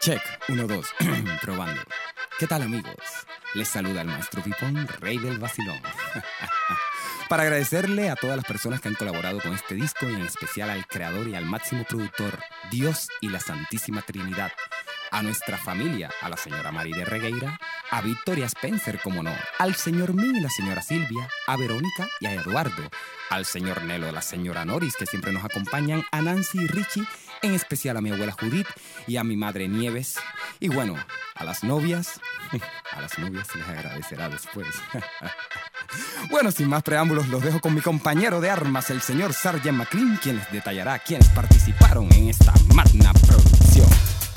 Check, 1, 2, probando. ¿Qué tal, amigos? Les saluda el maestro Pipón, rey del vacilón. Para agradecerle a todas las personas que han colaborado con este disco y en especial al creador y al máximo productor, Dios y la Santísima Trinidad. A nuestra familia, a la señora Maride Regueira, a Victoria Spencer, como no, al señor Min y la señora Silvia, a Verónica y a Eduardo, al señor Nelo, a la señora Noris, que siempre nos acompañan, a Nancy y Richie, en especial a mi abuela Judith y a mi madre Nieves. Y bueno, a las novias se les agradecerá después. Bueno, sin más preámbulos, los dejo con mi compañero de armas, el señor Sgt. McLean, quien les detallará quiénes participaron en esta magna producción.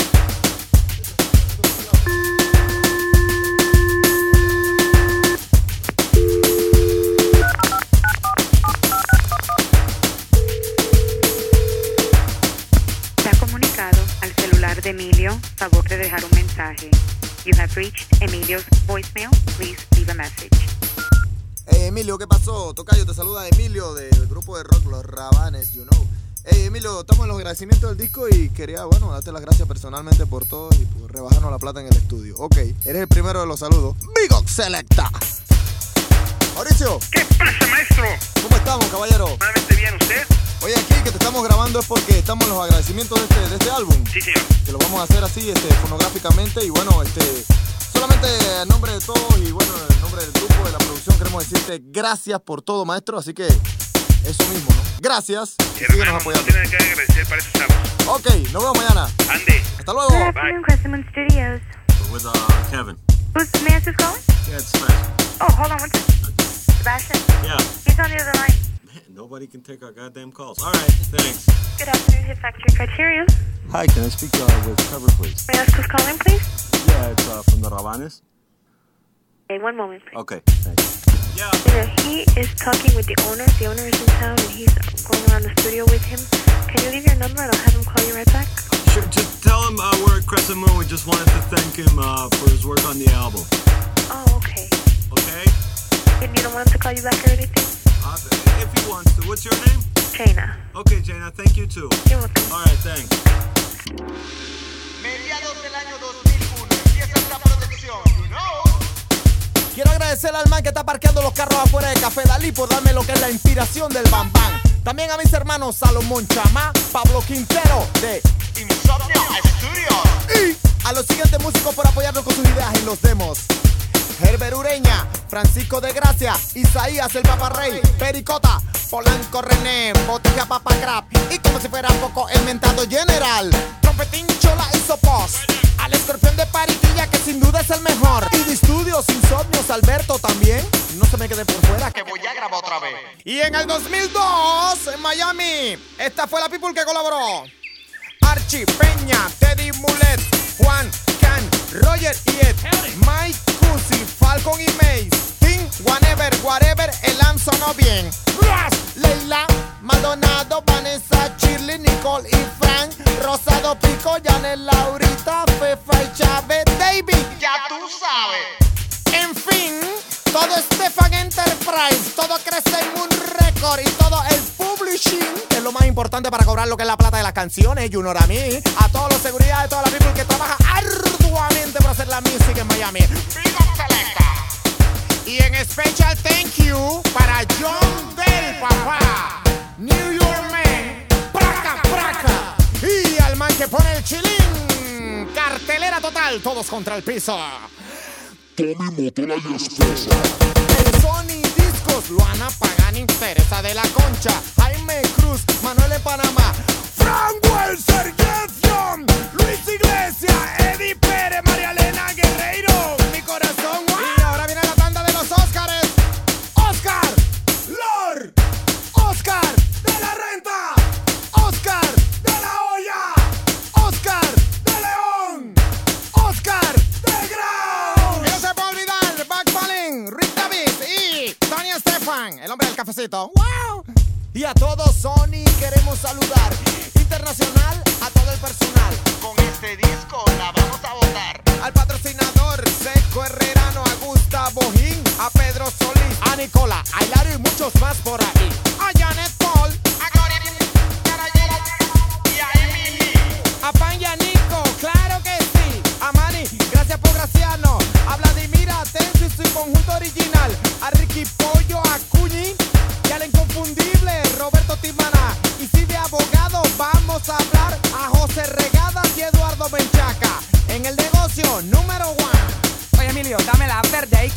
Al celular de Emilio, favor de dejar un mensaje. You have reached Emilio's voicemail. Please leave a message. Hey Emilio, ¿qué pasó? Tocayo, te saluda Emilio del grupo de rock Los Rabanes, you know. Hey Emilio, estamos en los agradecimientos del disco y quería, darte las gracias personalmente por todo y por rebajarnos la plata en el estudio. Ok, eres el primero de los saludos. Big Up Selecta. Mauricio. ¿Qué pasa, maestro? ¿Cómo estamos, caballero? ¿Nuevamente bien usted? Oye, aquí que te estamos grabando es porque estamos en los agradecimientos de este álbum. Sí, señor. Que lo vamos a hacer así, fonográficamente y solamente en nombre de todos y en nombre del grupo de la producción queremos decirte gracias por todo, maestro, así que eso mismo, ¿no? Gracias. Hermano, no tiene nada que agradecer, para eso estamos. Ok, nos vemos mañana. Ande. Hasta luego. Good afternoon, Crescent Studios. With Kevin. May I ask who's calling? Yeah, it's Sebastian. Oh, hold on one second. Sebastian? Yeah. He's on the other line. Man, nobody can take our goddamn calls. All right, thanks. Good afternoon, Hit Factory Criteria. Hi, can I speak with Trevor, please? May I ask who's calling, please? Yeah, it's from the Rabanes. Okay, one moment, please. Okay, thanks. Yeah. He is talking with the owner. The owner is in town, and he's going around the studio with him. Can you leave your number, and I'll have him call you right back? Sure, just tell him we're at Crescent Moon. We just wanted to thank him for his work on the album. Oh, okay. Okay? And you don't want him to call you back or anything? If he wants to. What's your name? Jaina. Okay, Jaina, thank you too. You're welcome. All right, thanks. Mediados del año 2001 empieza esta producción, you know. Quiero agradecer al man que está parqueando los carros afuera de Café Dalí por darme lo que es la inspiración del Bam Bam. También a mis hermanos Salomón Chamá, Pablo Quintero de Insomnio Studios y a los siguientes músicos por apoyarnos con sus ideas en los demos: Herbert Ureña, Francisco de Gracia, Isaías el Papa Rey, Pericota, Polanco René, Botella Papa Crap y como si fuera poco el mentado General, Trompetín Chola y Sopos, al Escorpión de Pariquilla que sin duda es el mejor, y de Estudios, Insomnios, Alberto también, no se me quede por fuera que voy a grabar otra vez. Y en el 2002 en Miami, esta fue la people que colaboró: Archie Peña, Teddy Mulet, Juan Can, Roger y Ed, Mike Cusi, Falcon y Mace, Tim, Whatever, Elam sonó bien, Leila, Maldonado, Vanessa, Shirley, Nicole y Frank, Rosado Pico, Janet, Laurita, Fefa y Chávez, David, ya tú sabes. En fin, todo Stefan Enterprise, todo Crescent Moon Record y todo el publishing, que es lo más importante para cobrar lo que es la plata de las canciones, you know what I mean. A todos los seguridad de toda la people que trabaja arduamente para hacer la music en Miami. Big Up Selecta. Y en especial thank you para John Bell, papá, New York Man, Praca, y al man que pone el chilín, cartelera total, todos contra el piso. Tommy Motola y esposa. En Sony Discos, Luana Pagani, Teresa de la Concha, Jaime Cruz, Manuel en Panamá, Frank Welser, Jeffion, Luis Iglesias, Eddie Pérez, María Elena Guerreiro, mi corazón. Y ahora viene la tanda de los Óscares. Oscar, Lord, Oscar de la Renta, Oscar de la Hoya, Oscar de León, Oscar de Grau. Y no se puede olvidar Bugs Bunny, Rick Davis y Tony Estefan, el hombre del cafecito. ¡Wow! Y a todos Sony queremos saludar internacional a todo el personal. Con este disco la vamos a votar. Al patrocinador Seco Herrerano, a Gustavo Gin, a Pedro Solís, a Nicola, a Hilario y muchos más por ahí. A Janet Paul, a Gloria, a Emily, a Pan y a Nico, claro que sí.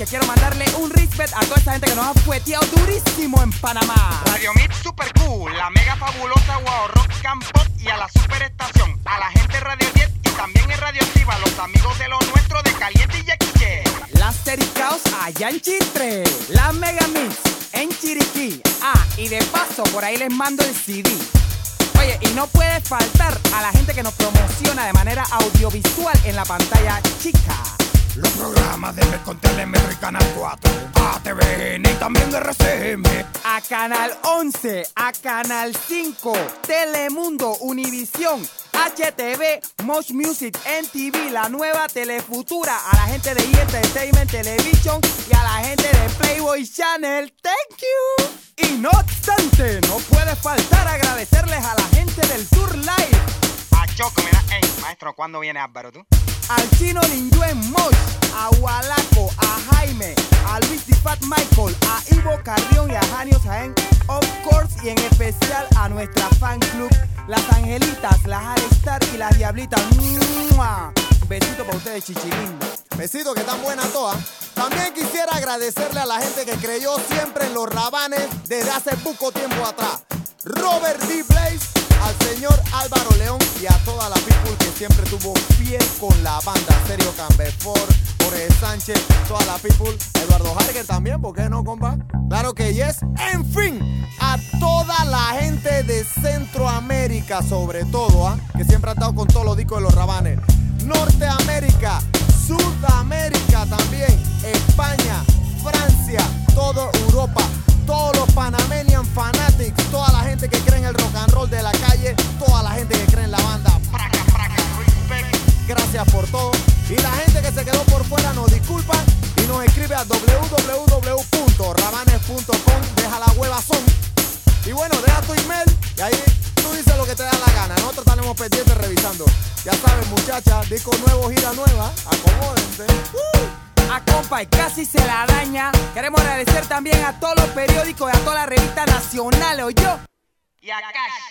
que quiero mandarle un respect a toda esta gente que nos ha fueteado durísimo en Panamá. Radio Mix Super Cool, la mega fabulosa Wow Rock and Pop y a la superestación, a la gente de Radio 10 y también en Radio Activa, los amigos de lo nuestro de Caliente y Yaquiche. Las Tericaos allá en Chitre, la Mega Mix en Chiriquí. Ah, y de paso por ahí les mando el CD. Oye, y no puede faltar a la gente que nos promociona de manera audiovisual en la pantalla chica. Los programas de Metro y Canal 4, ATVN y también RCM. A Canal 11, a Canal 5, Telemundo, Univisión, HTV, Mosh Music, NTV, la nueva Telefutura, a la gente de E! Entertainment Television y a la gente de Playboy Channel. Thank you. Y no obstante, no puede faltar agradecerles a la gente del Tour Live. A Choco, mira, hey, maestro, ¿cuándo viene Álvaro tú? Al Chino Lindu en Mosh, a Walaco, a Jaime, a Luis Di Fat Michael, a Ivo Carrión y a Janio Jaén, of course, y en especial a nuestra fan club, las Angelitas, las All-Star y las Diablitas. ¡Mua! Besito para ustedes, chichilindo. Besitos que están buenas todas. También quisiera agradecerle a la gente que creyó siempre en los Rabanes desde hace poco tiempo atrás. Robert D. Blaze, al señor Álvaro León y a toda la people que siempre tuvo fiel con la banda. Sergio Cambefort, Jorge Sánchez, toda la people. Eduardo Harger también, ¿por qué no, compa? Claro que yes. En fin, a toda la gente de Centroamérica, sobre todo, que siempre ha estado con todos los discos de los Rabanes. Norteamérica, Sudamérica también, España, Francia, toda Europa, todos los Panamanian fanatics, toda la gente que cree en el rock and roll de la calle, toda la gente que cree en la banda. Respect. Gracias por todo. Y la gente que se quedó por fuera nos disculpa y nos escribe a www.rabanes.com, deja la huevazón. Y bueno, deja tu email y ahí tú dices lo que te da la gana. Nosotros estaremos pendientes revisando. Ya saben, muchachas, disco nuevo, gira nueva. Acomódense. A compa y casi se la daña. Queremos agradecer también a todos los periódicos y a todas las revistas nacionales, ¿oyó? Y a Cash.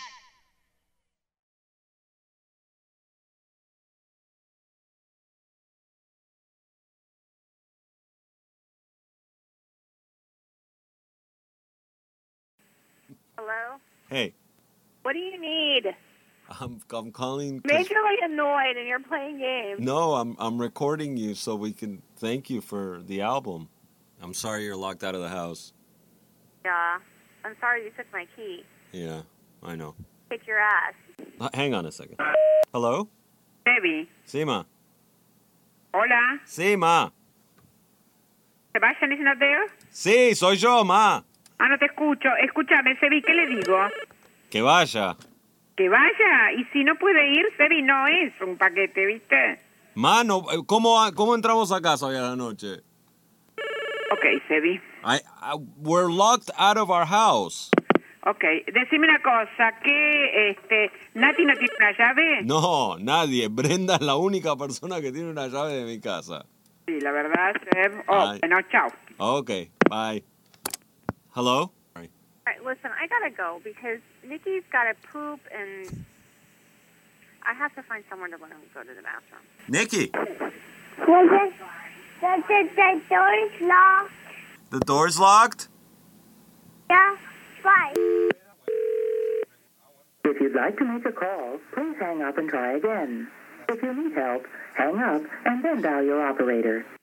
Hello? Hey, What do you need? I'm calling. Majorly annoyed and you're playing games. No, I'm recording you so we can thank you for the album. I'm sorry you're locked out of the house. Yeah. I'm sorry you took my key. Yeah, I know. Kick your ass. Hang on a second. Hello? Baby. Sí, ma. Hola. Sí, ma. Sebastian is not there? Sí, soy yo, ma. Ah, no te escucho. Escúchame, Sebi, ¿qué le digo? Que vaya. Que vaya. Y si no puede ir, Sebi, no es un paquete, ¿viste? Ma, no, ¿cómo entramos a casa hoy a la noche? Ok, Sebi. We're locked out of our house. Ok, decime una cosa, que Nati no tiene una llave. No, nadie. Brenda es la única persona que tiene una llave de mi casa. Sí, la verdad, Seb. Oh, bueno, chao. Okay, bye. Hello? All right, listen, I gotta go because Nikki's gotta poop and I have to find somewhere to let him go to the bathroom. Nikki, The door's locked. the door's locked? Yeah, why? If you'd like to make a call, please hang up and try again. If you need help, hang up and then dial your operator.